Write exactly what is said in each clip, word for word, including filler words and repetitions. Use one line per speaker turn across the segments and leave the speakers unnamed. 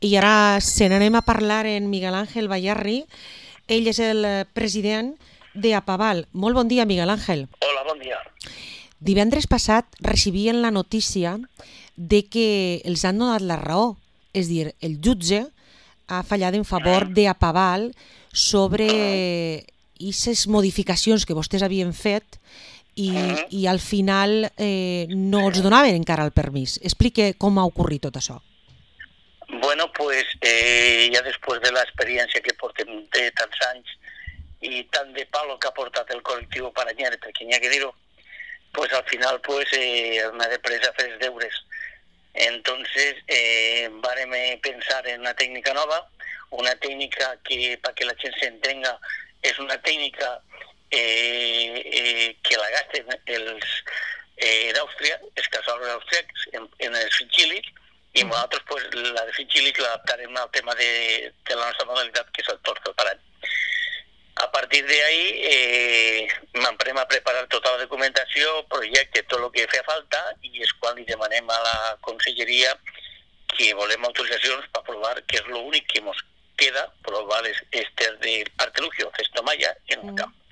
I ara se n'anem a parlar en Miguel Ángel Bayarri. Ell és el president d'Apaval. Molt bon dia, Miguel Ángel.
Hola, bon dia.
Divendres passat recibien la notícia de que els han donat la raó. És a dir, el jutge ha fallat en favor
Mm.
d'Apaval sobre aquestes modificacions que vostès havien fet i,
Mm.
i al final eh, no els donaven encara el permís. Explique com ha ocorrit tot això.
Bueno, pues eh, ja després de l'experiència que portem de tants anys i tant de palo que ha portat el col·lectiu Paranyer, perquè n'hi ha que dir-ho, pues al final pues eh, m'ha de presa a fer els deures. Entonces eh, vàrem pensar en una tècnica nova, una tècnica que, perquè la gent s'entenga, és una tècnica eh, eh, que la gasten els eh, d'Àustria, els casals austríacs, en, en els fitxílics, i nosaltres pues, la de fitxílic l'adaptarem al tema de, de la nostra modalitat, que és el tort del parany. A partir d'ahí eh, m'emprem a preparar tota la documentació, projecte, tot el que feia falta, i és quan li demanem a la conselleria que volem autorizacions per provar, que és l'únic que ens queda, provar les esters d'artelugio, festomalla, en un camp.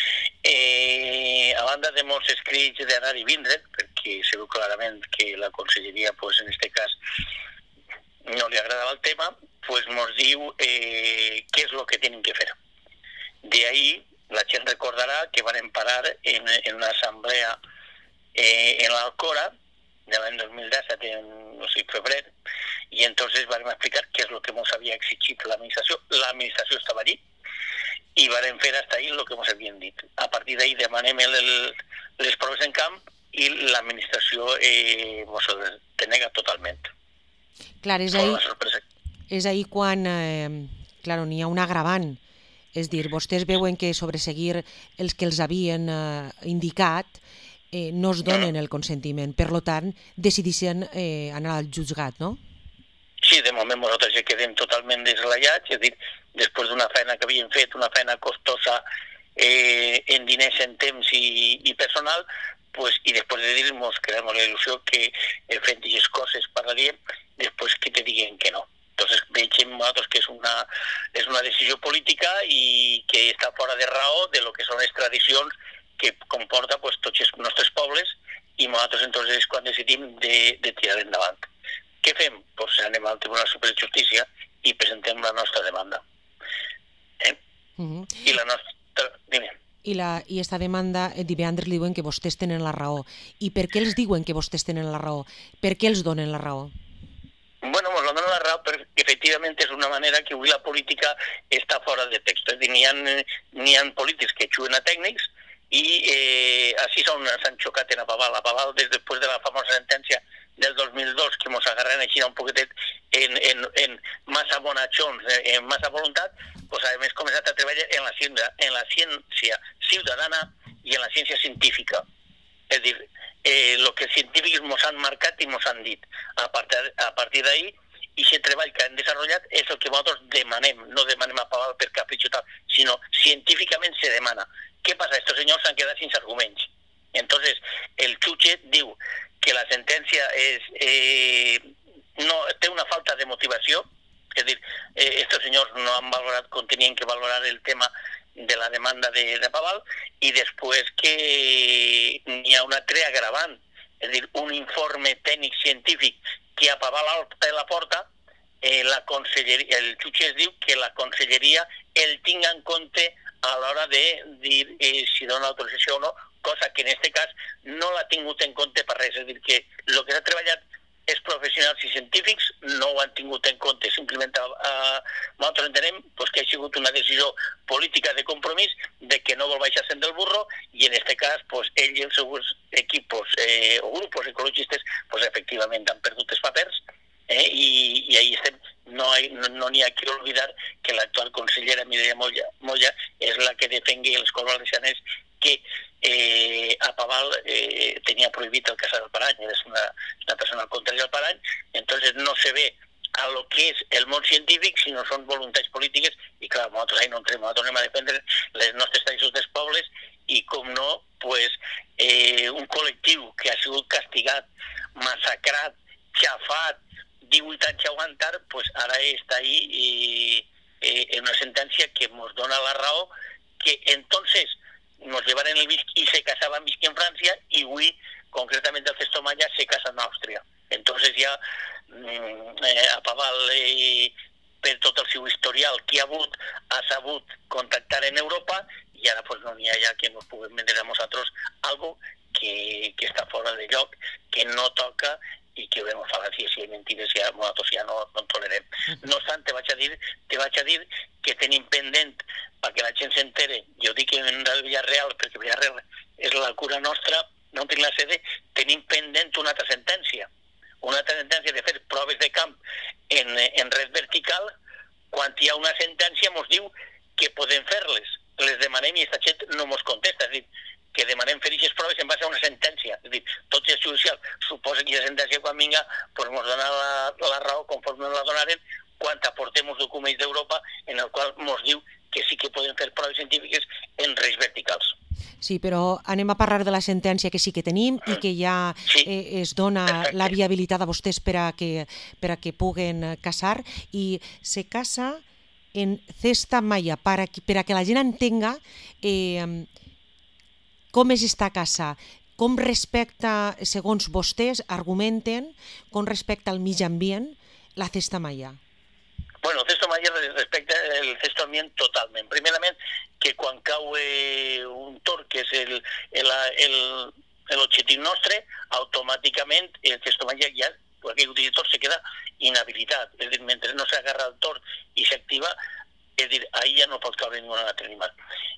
Eh, a banda de molts escrits d'anar i vindre, perquè se veu clarament que la conselleria, pues, en aquest cas, no li agradava el tema, pues ens diu eh, què és el que tenen que fer. De ahí, la gent recordarà que van parar en, en una assemblea eh, en l'Alcora, de l'any dos mil disset, en no sé, febrer, i entonces vam explicar què és el que ens havia exigit l'administració. L'administració estava allí, i vam fer hasta ahí el que ens havien dit. A partir d'ahí demanem el, el, les proves en camp i l'administració eh, ens ho denega totalment.
Clar, és ahí, és ahí quan eh, clar, n'hi ha un agravant. És dir, vostès veuen que sobreseguir els que els havien eh, indicat eh, no es donen el consentiment. Per tant, decideixen eh, anar al jutjat, no?
Sí, de moment nosaltres ja quedem totalment deslaiats, és a dir, després d'una feina que havíem fet, una feina costosa eh, en diners, en temps i, i personal, pues, i després de dir-nos, creem la il·lusió que eh, fent aquestes coses parlaríem, després que te diguen que no. Entonces veiem nosaltres que és una, és una decisió política i que està fora de raó de lo que són les tradicions que comporta pues, tots els nostres pobles, i nosaltres entonces és quan decidim de, de tirar endavant. Què fem? Pues anem al Tribunal Superior de Justícia i presentem la nostra demanda. Eh?
Uh-huh.
I la nostra... Dime.
I, la, I esta demanda, eh, divendres li diuen que vostès tenen la raó. I per què els diuen que vostès tenen la raó? Per què els donen la raó?
Bueno, ens donen la raó perquè efectivament és una manera que avui la política està fora de text. És a dir, n'hi ha, n'hi ha polítics que juguen a tècnics i eh, així s'han xocat en Apaval. Apaval, des després de la famosa sentència del dos mil dos, que ens agarren així un poquetet en, en, en massa bonachons, en massa voluntat, pues, a més, començat a treballar en la, ciència, en la ciència ciutadana i en la ciència científica. És a dir, eh, el que els científics ens han marcat i ens han dit. A partir, a partir d'ahí, i aquest treball que han desenvolupat és el que nosaltres demanem, no demanem a Paval per capritxo tal, sinó científicament se demana. Què passa? Estos senyors s'han quedat sense arguments. Entonces, el jutge diu que la sentència és, eh, no, té una falta de motivació, és a dir, eh, estos senyors no han valorat com tenien que valorar el tema de la demanda de, de Paval, i després que n'hi ha una altre agravant, és a dir, un informe tècnic científic que a Paval la porta, eh, la conselleria, el jutge es diu que la conselleria el tinga en compte a l'hora de dir eh, si dona autorització o no, cosa que en aquest cas no l'ha tingut en compte per res. És a dir, que el que s'ha treballat els professionals i científics no ho han tingut en compte. Simplement eh, nosaltres entenem pues, que ha sigut una decisió política de compromís de que no vol baixar-se'n del burro, i en aquest cas pues, ell i els seus equipos eh, o grupos ecologistes pues, efectivament han perdut els papers, eh, i, i ahí estem. No n'hi no, no ha que oblidar que l'actual consellera Mireia Moya, Moya és la que defengui els Corts Valencians que eh, Apaval eh, tenia prohibit el caçar del parany, és una, una persona contrària al parany, entonces no se ve a lo que és el món científic, sinó són voluntats polítiques, i clar, nosaltres ahí no entrem, nosaltres anem a defendre les nostres tradicions dels pobles, i com no, pues, eh, un col·lectiu que ha sigut castigat, massacrat, xafat, divuit anys a aguantar, pues ara està ahí i, eh, en una sentència que ens dona la raó que entonces nos llevaran el Visc y se casaba en Visc en Francia y avui, concretamente el Cesto Maya, se casa en Àustria. Entonces ja eh, a Paval eh, per tot el seu historial que ha hagut, ha sabut contactar en Europa i ara pues, no n'hi ha ja que ens puguem vendre a nosaltres algo que, que està fora de lloc, que no toca i que vemos fal·làcies i mentides ja nosaltres ja no, no en tolerem. No obstant, te vaig a dir, te vaig a dir que tenim pendent, perquè la gent s'entere, jo dic en el Villarreal, perquè Villarreal és la cura nostra, no tinc la sede, tenim pendent una altra sentència, una altra sentència de fer proves de camp en, en red vertical, quan hi ha una sentència ens diu que podem fer-les. Les demanem i aquesta gent no ens contesta, és a dir, que demanem fer aquestes proves en base a una sentència. És a dir, tot és judicial. Suposa que la sentència quan vinga pues, ens dona la, la raó conforme la donaren quan aportem els documents d'Europa en el qual ens diu que sí que podem fer proves científiques en reis verticals.
Sí, però anem a parlar de la sentència que sí que tenim i que ja
sí,
eh, es dona perfecte. La viabilitat a vostès per a que, per a que puguen casar i se casa en Cesta Maya per a, per a que la gent entenga eh, com és esta casa, com respecta, segons vostès argumenten, com respecta al mig ambient la Cesta Maya.
Bueno, el Cesto Maya respecta el Cesto Ambient totalment. Primerament, que quan cau eh, un tor, que és el, el, el, l'objectiu nostre, automàticament el Cesto Maya ja, aquell utilitzador se queda inhabilitat. És a dir, mentre no s'agarra el tor i s'activa, és a dir, ahí ja no pot caure ningú altre animal.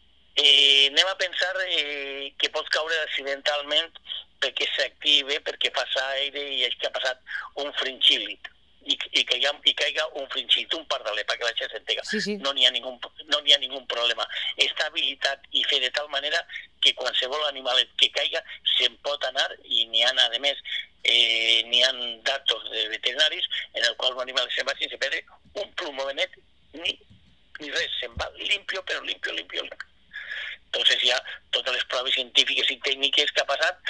Eh, anem a pensar eh, que pot caure accidentalment perquè s'active, perquè passa aire i és que ha passat un fringíl·lid. I, i, caiga, i caiga un fringit, un pardaler, perquè la gent s'entega.
Sí, sí.
No n'hi ha, ningú, no n'hi ha ningú problema. Està habilitat i fer de tal manera que qualsevol animal que caiga se'n pot anar i n'hi ha, a més, eh, n'hi ha datos de veterinaris en el qual un animal se'n va sense perdre un plumonet ni, ni res. Se'n va limpio, però limpio, limpio, limpio. Entonces ja totes les proves científiques i tècniques que ha passat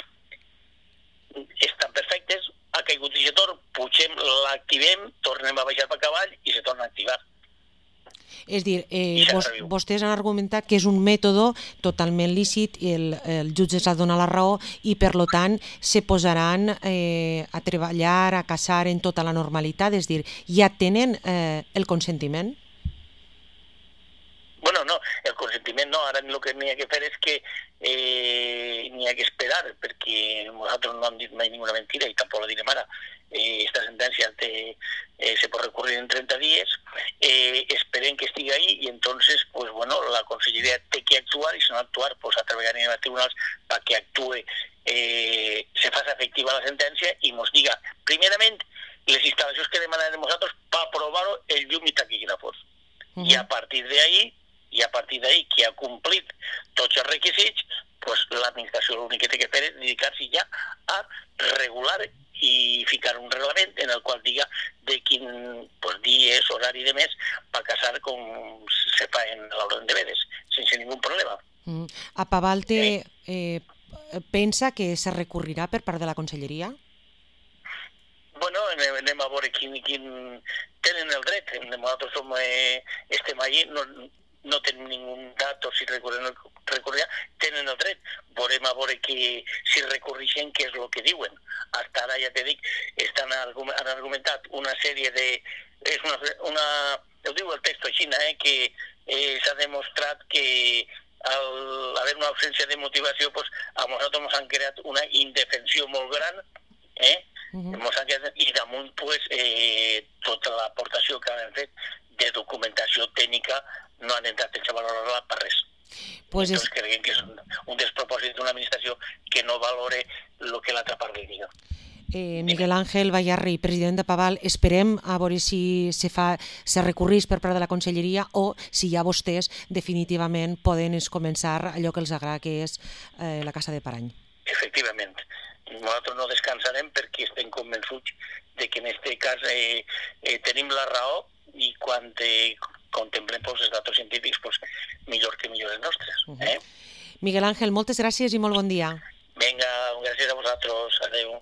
estan perfectes, ha caigut l'injector, pugem, l'activem, tornem a baixar per cavall i se torna a activar.
És dir, eh, vos, vostès han argumentat que és un mètode totalment lícit, el, el jutge s'ha donat la raó i per lo tant se posaran eh, a treballar, a caçar en tota la normalitat, és dir, ja tenen eh, el consentiment?
Bueno, no, el consentiment no, ara el que n'hi ha que fer és que eh, n'hi ha que esperar, perquè nosaltres no hem dit mai ninguna mentira i tampoc la direm ara. Eh, esta sentència té, eh, se pot recurrir en trenta dies, eh, esperem que estigui ahí i entonces, pues bueno, la Conselleria té que actuar i si no actuar, pues a través de els tribunals perquè actue, eh, se faci efectiva la sentència i ens diga, primerament, les instal·lacions que demanarem nosaltres per aprovar-ho el llum i taquígrafos. Uh-huh. I a partir d'ahí, i a partir d'ahí que ha complit tots els requisits, pues l'administració l'únic que té que fer és dedicar-se ja a regular i ficar un reglament en el qual diga de quin pues, dies, horari de mes per casar com se fa en l'ordre de vedes, sense ningú problema.
Mm. A Paval te, eh, pensa que se recurrirà per part de la Conselleria?
Bueno, anem a veure quin, quin tenen el dret. Nosaltres som, eh, estem allí, no, no tenim ningú dato si recurren, recurrirà, tenen el dret. Veurem a veure que, si recurreixen què és el que diuen. Hasta ara, ja te dic, estan argument, han argumentat una sèrie de... És una, una, ho diu el text així, eh, que eh, s'ha demostrat que al haver una ausència de motivació, pues, a nosaltres ens han creat una indefensió molt gran, eh? Uh-huh. I damunt pues, eh, tota l'aportació que han fet de documentació tècnica no han entrat en valorar-la per res. Pues Entonces, és... creiem que és un, un despropòsit d'una administració que no valore el que l'altra part li diga.
Eh, Miguel Ángel Bayarri, president de Paval, esperem a veure si se, fa, se recurreix per part de la Conselleria o si ja vostès definitivament poden començar allò que els agrada, que és eh, la Casa de Parany.
Efectivament. Nosaltres no descansarem perquè estem convençuts de que en aquest cas eh, eh, tenim la raó i quan eh, contemplem pues, els datos científics pues, millor que millor els nostres. Eh?
Miguel Ángel, moltes gràcies i molt bon dia.
Vinga, gràcies a vosaltres. Adéu.